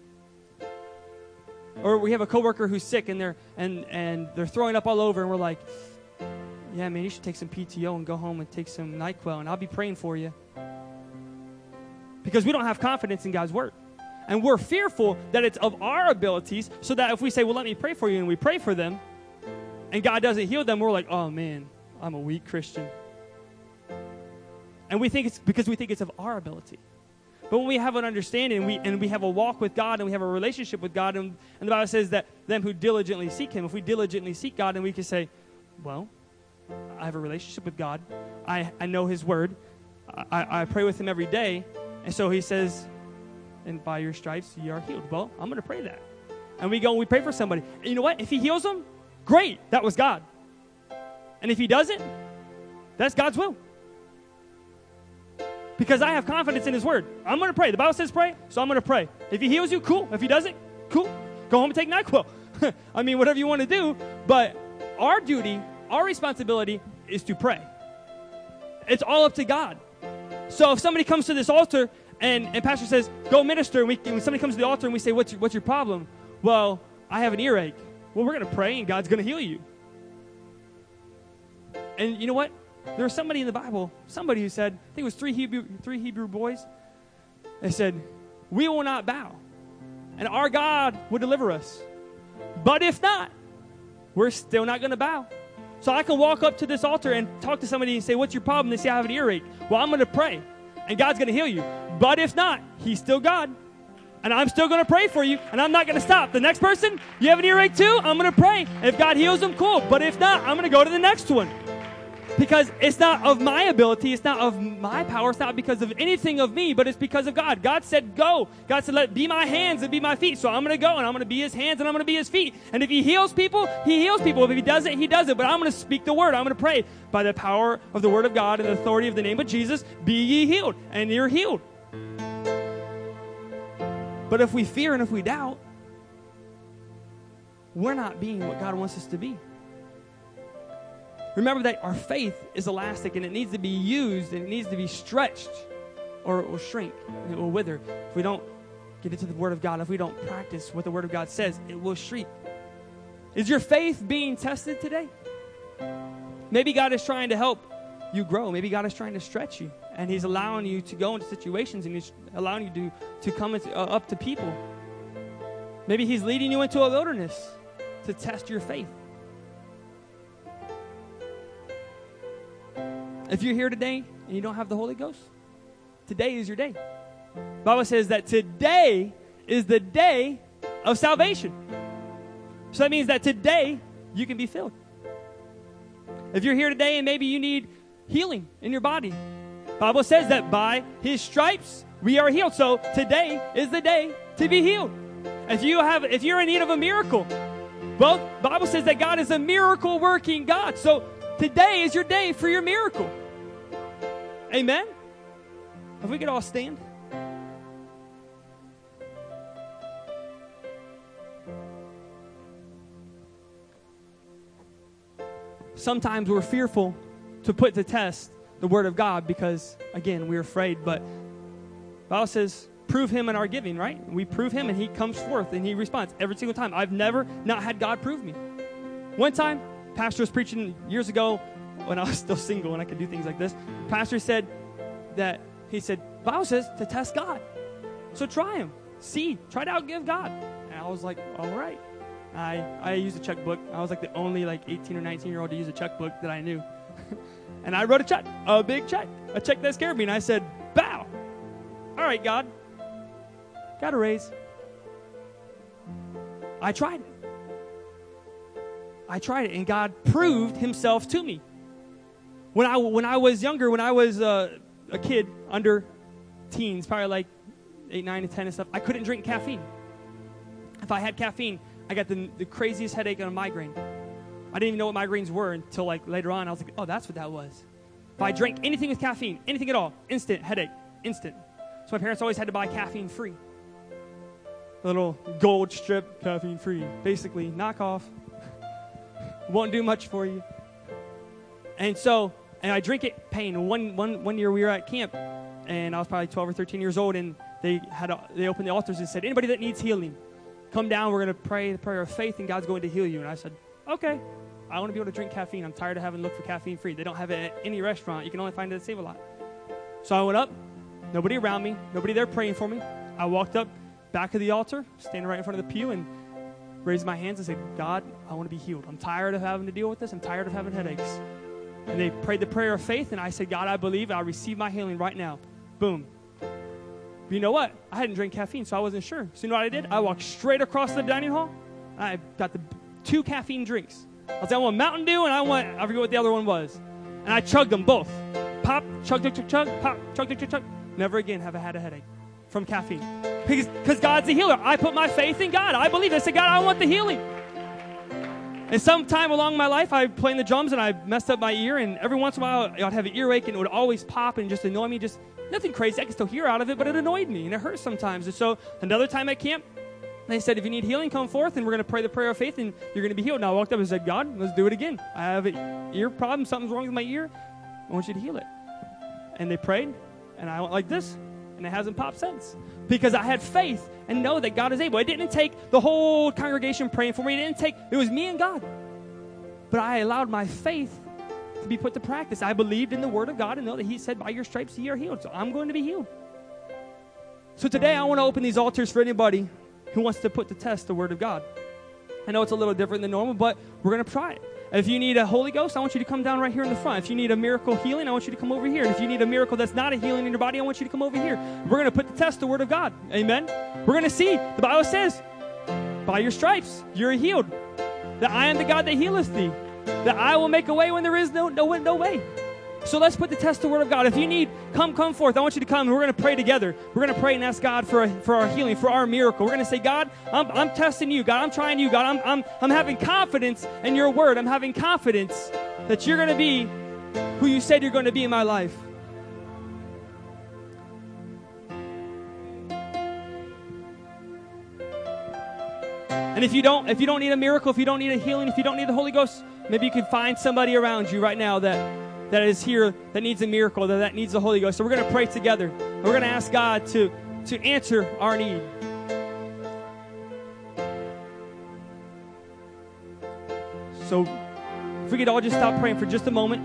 Or we have a coworker who's sick and they're throwing up all over, and we're like, yeah, man, you should take some PTO and go home and take some NyQuil, and I'll be praying for you. Because we don't have confidence in God's word. And we're fearful that it's of our abilities, so that if we say, well, let me pray for you, and we pray for them, and God doesn't heal them, we're like, oh, man, I'm a weak Christian. And we think it's because we think it's of our ability. But when we have an understanding and we have a walk with God and we have a relationship with God, and the Bible says that them who diligently seek him, if we diligently seek God, then we can say, well, I have a relationship with God. I know his word. I pray with him every day. And so he says, and by your stripes you are healed. Well, I'm going to pray that. And we go and we pray for somebody. And you know what? If he heals them, great. That was God. And if he doesn't, that's God's will. Because I have confidence in his word. I'm going to pray. The Bible says pray, so I'm going to pray. If he heals you, cool. If he doesn't, cool. Go home and take NyQuil. I mean, whatever you want to do. But our duty, our responsibility is to pray. It's all up to God. So if somebody comes to this altar and pastor says, go minister, and when somebody comes to the altar and we say, what's your problem? Well, I have an earache. Well, we're going to pray and God's going to heal you. And you know what? There was somebody in the Bible, somebody who said, I think it was three Hebrew boys. They said, we will not bow, and our God will deliver us. But if not, we're still not going to bow. So I can walk up to this altar and talk to somebody and say, what's your problem? They say, I have an earache. Well, I'm going to pray, and God's going to heal you. But if not, he's still God, and I'm still going to pray for you, and I'm not going to stop. The next person, you have an earache too? I'm going to pray. If God heals them, cool. But if not, I'm going to go to the next one. Because it's not of my ability, it's not of my power, it's not because of anything of me, but it's because of God. God said, go. God said, let be my hands and be my feet. So I'm going to go, and I'm going to be his hands, and I'm going to be his feet. And if he heals people, he heals people. If he doesn't, he doesn't. But I'm going to speak the word. I'm going to pray by the power of the word of God and the authority of the name of Jesus, be ye healed. And you're healed. But if we fear and if we doubt, we're not being what God wants us to be. Remember that our faith is elastic, and it needs to be used, and it needs to be stretched, or it will shrink, and it will wither. If we don't get into the Word of God, if we don't practice what the Word of God says, it will shrink. Is your faith being tested today? Maybe God is trying to help you grow. Maybe God is trying to stretch you, and he's allowing you to go into situations, and he's allowing you to come up to people. Maybe he's leading you into a wilderness to test your faith. If you're here today and you don't have the Holy Ghost, today is your day. The Bible says that today is the day of salvation. So that means that today you can be filled. If you're here today and maybe you need healing in your body, the Bible says that by his stripes we are healed. So today is the day to be healed. If you're in need of a miracle, well, the Bible says that God is a miracle working God. So today is your day for your miracle. Amen? If we could all stand. Sometimes we're fearful to put to test the Word of God because, again, we're afraid. But the Bible says, prove him in our giving, right? We prove him and he comes forth and he responds every single time. I've never not had God prove me. One time, pastor was preaching years ago when I was still single and I could do things like this. Pastor said that, he said, Bible says to test God. So try him. Try to outgive God. And I was like, all right. I used a checkbook. I was like the only 18 or 19-year-old to use a checkbook that I knew. And I wrote a check, a big check, a check that scared me. And I said, bow. All right, God. Got a raise. I tried it, and God proved himself to me. When I was younger, when I was a kid, under teens, probably like 8, 9, and 10 and stuff, I couldn't drink caffeine. If I had caffeine, I got the craziest headache and a migraine. I didn't even know what migraines were until later on. I was like, oh, that's what that was. If I drank anything with caffeine, anything at all, instant headache, instant. So my parents always had to buy caffeine-free. A little gold strip, caffeine-free. Basically, knockoff. Won't do much for you. And I drink it, pain. One year we were at camp, and I was probably 12 or 13 years old, and they opened the altars and said, anybody that needs healing, come down, we're going to pray the prayer of faith, and God's going to heal you. And I said, okay. I want to be able to drink caffeine. I'm tired of having to look for caffeine-free. They don't have it at any restaurant. You can only find it at Save-A-Lot. So I went up, nobody around me, nobody there praying for me. I walked up, back of the altar, standing right in front of the pew, and raised my hands and said, God, I want to be healed. I'm tired of having to deal with this. I'm tired of having headaches. And they prayed the prayer of faith, and I said, God, I believe. I receive my healing right now. Boom. But you know what? I hadn't drank caffeine, so I wasn't sure. So you know what I did? I walked straight across the dining hall. I got the 2 caffeine drinks. I was like, I want Mountain Dew, and I forget what the other one was. And I chugged them both. Pop, chug, chug, chug, chug, pop, chug, chug, chug, chug. Never again have I had a headache from caffeine. Because God's a healer. I put my faith in God. I believe. I said, God, I want the healing. And sometime along my life, I played the drums, and I messed up my ear, and every once in a while, I'd have an earache, and it would always pop and just annoy me. Just nothing crazy. I could still hear out of it, but it annoyed me, and it hurt sometimes. And so another time at camp, they said, if you need healing, come forth, and we're going to pray the prayer of faith, and you're going to be healed. And I walked up and said, God, let's do it again. I have an ear problem. Something's wrong with my ear. I want you to heal it. And they prayed, and I went like this, and it hasn't popped since. Because I had faith and know that God is able. It didn't take the whole congregation praying for me. It was me and God. But I allowed my faith to be put to practice. I believed in the Word of God and know that He said, by your stripes ye are healed. So I'm going to be healed. So today I want to open these altars for anybody who wants to put to test the Word of God. I know it's a little different than normal, but we're going to try it. If you need a Holy Ghost, I want you to come down right here in the front. If you need a miracle healing, I want you to come over here. And if you need a miracle that's not a healing in your body, I want you to come over here. We're going to put to test the Word of God. Amen? We're going to see. The Bible says, by your stripes, you're healed. That I am the God that healeth thee. that I will make a way when there is no way. So let's put the test to the Word of God. If you need, come forth. I want you to come. We're going to pray together. We're going to pray and ask God for our healing, for our miracle. We're going to say, God, I'm testing you. God, I'm trying you. God, I'm having confidence in your Word. I'm having confidence that you're going to be who you said you're going to be in my life. And if you don't need a miracle, if you don't need a healing, if you don't need the Holy Ghost, maybe you can find somebody around you right now that is here, that needs a miracle, that needs the Holy Ghost. So we're going to pray together. And we're going to ask God to answer our need. So if we could all just stop praying for just a moment.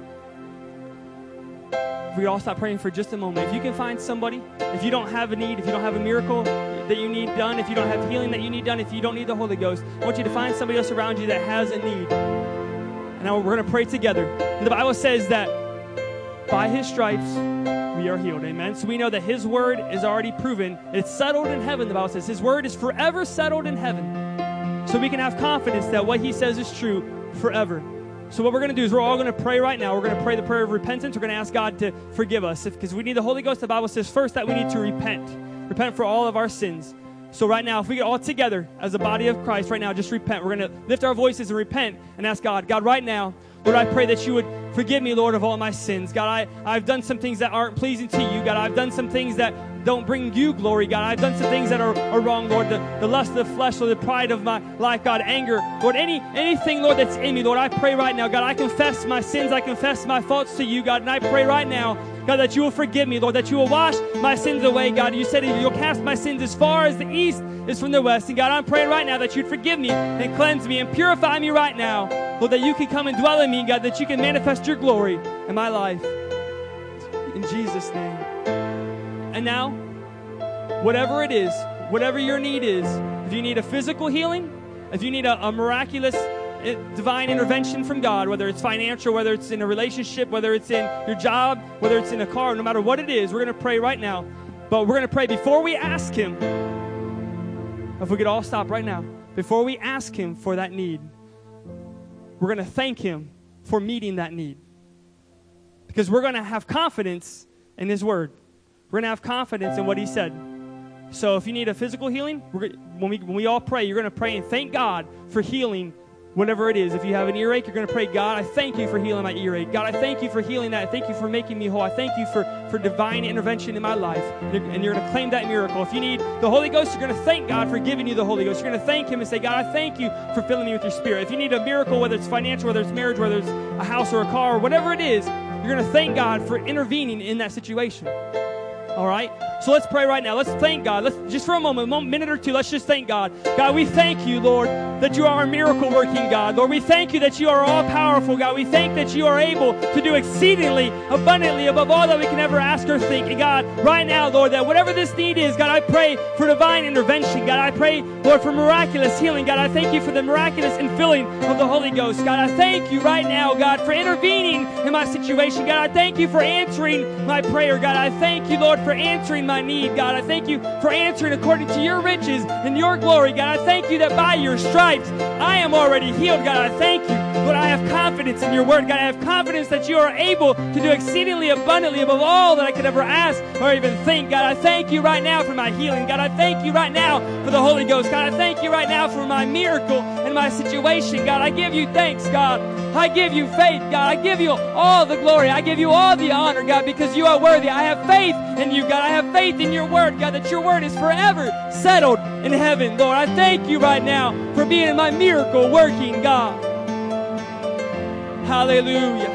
If we could all stop praying for just a moment. If you can find somebody, if you don't have a need, if you don't have a miracle that you need done, if you don't have healing that you need done, if you don't need the Holy Ghost, I want you to find somebody else around you that has a need. And now we're going to pray together. And the Bible says that by His stripes we are healed. Amen. So we know that His word is already proven. It's settled in heaven, the Bible says. His word is forever settled in heaven. So we can have confidence that what He says is true forever. So what we're going to do is we're all going to pray right now. We're going to pray the prayer of repentance. We're going to ask God to forgive us. Because we need the Holy Ghost, the Bible says first that we need to repent. Repent for all of our sins. So right now, if we get all together as a body of Christ, right now, just repent. We're going to lift our voices and repent and ask God, God, right now, Lord, I pray that you would forgive me, Lord, of all my sins. God, I've done some things that aren't pleasing to you. God, I've done some things that don't bring you glory. God, I've done some things that are wrong, Lord. The lust of the flesh or the pride of my life, God, anger. Lord, anything, Lord, that's in me, Lord, I pray right now, God, I confess my sins. I confess my faults to you, God, and I pray right now, God, that you will forgive me, Lord, that you will wash my sins away, God. You said you'll cast my sins as far as the east is from the west. And God, I'm praying right now that you'd forgive me and cleanse me and purify me right now. Lord, that you can come and dwell in me, God, that you can manifest your glory in my life. In Jesus' name. And now, whatever it is, whatever your need is, if you need a physical healing, if you need a miraculous divine intervention from God, whether it's financial, whether it's in a relationship, whether it's in your job, whether it's in a car, no matter what it is, we're going to pray right now. But we're going to pray before we ask Him. If we could all stop right now. Before we ask Him for that need, we're going to thank Him for meeting that need. Because we're going to have confidence in His Word. We're going to have confidence in what He said. So if you need a physical healing, when we all pray, you're going to pray and thank God for healing whatever it is. If you have an earache, you're going to pray, God, I thank you for healing my earache. God, I thank you for healing that. I thank you for making me whole. I thank you for divine intervention in my life. And you're going to claim that miracle. If you need the Holy Ghost, you're going to thank God for giving you the Holy Ghost. You're going to thank Him and say, God, I thank you for filling me with your Spirit. If you need a miracle, whether it's financial, whether it's marriage, whether it's a house or a car, or whatever it is, you're going to thank God for intervening in that situation. All right? So let's pray right now. Let's thank God. Let's just for a minute or two, let's just thank God. God, we thank you, Lord, that you are a miracle working God. Lord, we thank you that you are all powerful, God. We thank that you are able to do exceedingly abundantly above all that we can ever ask or think. And God, right now, Lord, that whatever this need is, God, I pray for divine intervention. God, I pray, Lord, for miraculous healing. God, I thank you for the miraculous infilling of the Holy Ghost. God, I thank you right now, God, for intervening in my situation. God, I thank you for answering my prayer. God, I thank you, Lord, for answering my need. God, I thank you for answering according to your riches and your glory. God, I thank you that by your stripes I am already healed. God, I thank you. Lord, I have confidence in your word. God, I have confidence that you are able to do exceedingly abundantly above all that I could ever ask or even think. God, I thank you right now for my healing. God, I thank you right now for the Holy Ghost. God, I thank you right now for my miracle and my situation. God, I give you thanks, God. I give you faith, God. I give you all the glory. I give you all the honor, God, because you are worthy. I have faith in you, God. I have faith in your word, God, that your word is forever settled in heaven. Lord, I thank you right now for being my miracle working God. Hallelujah.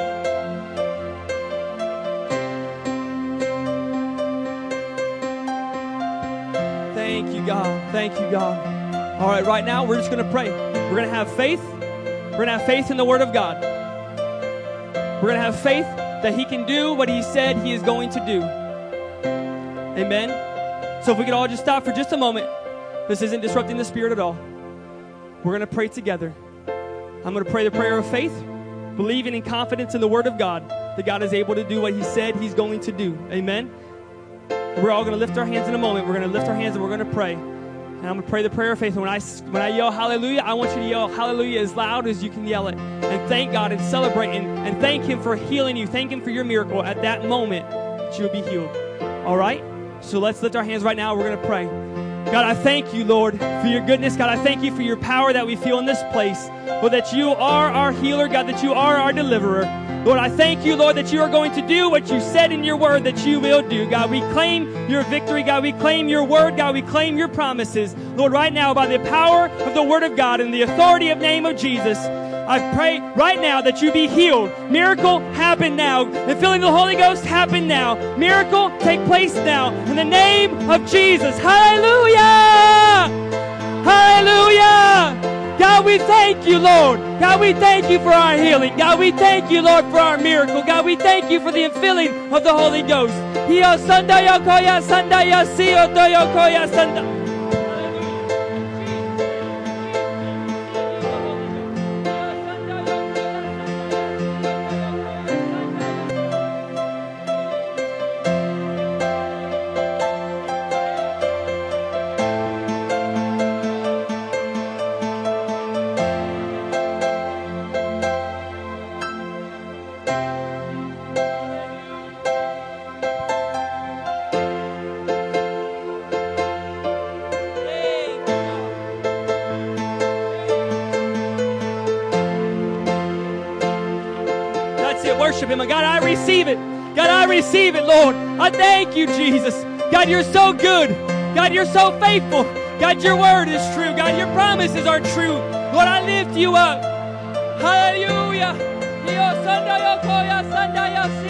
Thank you, God. Thank you, God. All right, right now we're just going to pray. We're going to have faith. We're going to have faith in the Word of God. We're going to have faith that He can do what He said He is going to do. Amen. So if we could all just stop for just a moment. This isn't disrupting the Spirit at all. We're going to pray together. I'm going to pray the prayer of faith, believing in confidence in the Word of God, that God is able to do what He said He's going to do. Amen. We're all going to lift our hands in a moment. We're going to lift our hands and we're going to pray. And I'm going to pray the prayer of faith. And when I yell hallelujah, I want you to yell hallelujah as loud as you can yell it. And thank God and celebrate and thank Him for healing you. Thank Him for your miracle. At that moment, that you'll be healed. All right? So let's lift our hands right now. We're going to pray. God, I thank you, Lord, for your goodness. God, I thank you for your power that we feel in this place. Lord, that you are our healer. God, that you are our deliverer. Lord, I thank you, Lord, that you are going to do what you said in your word that you will do. God, we claim your victory. God, we claim your word. God, we claim your promises. Lord, right now, by the power of the word of God and the authority of name of Jesus, I pray right now that you be healed. Miracle happen now. The filling of the Holy Ghost happen now. Miracle take place now. In the name of Jesus. Hallelujah! Hallelujah! God, we thank you, Lord. God, we thank you for our healing. God, we thank you, Lord, for our miracle. God, we thank you for the infilling of the Holy Ghost. Worship Him. God, I receive it. God, I receive it, Lord. I thank you, Jesus. God, you're so good. God, you're so faithful. God, your word is true. God, your promises are true. Lord, I lift you up. Hallelujah.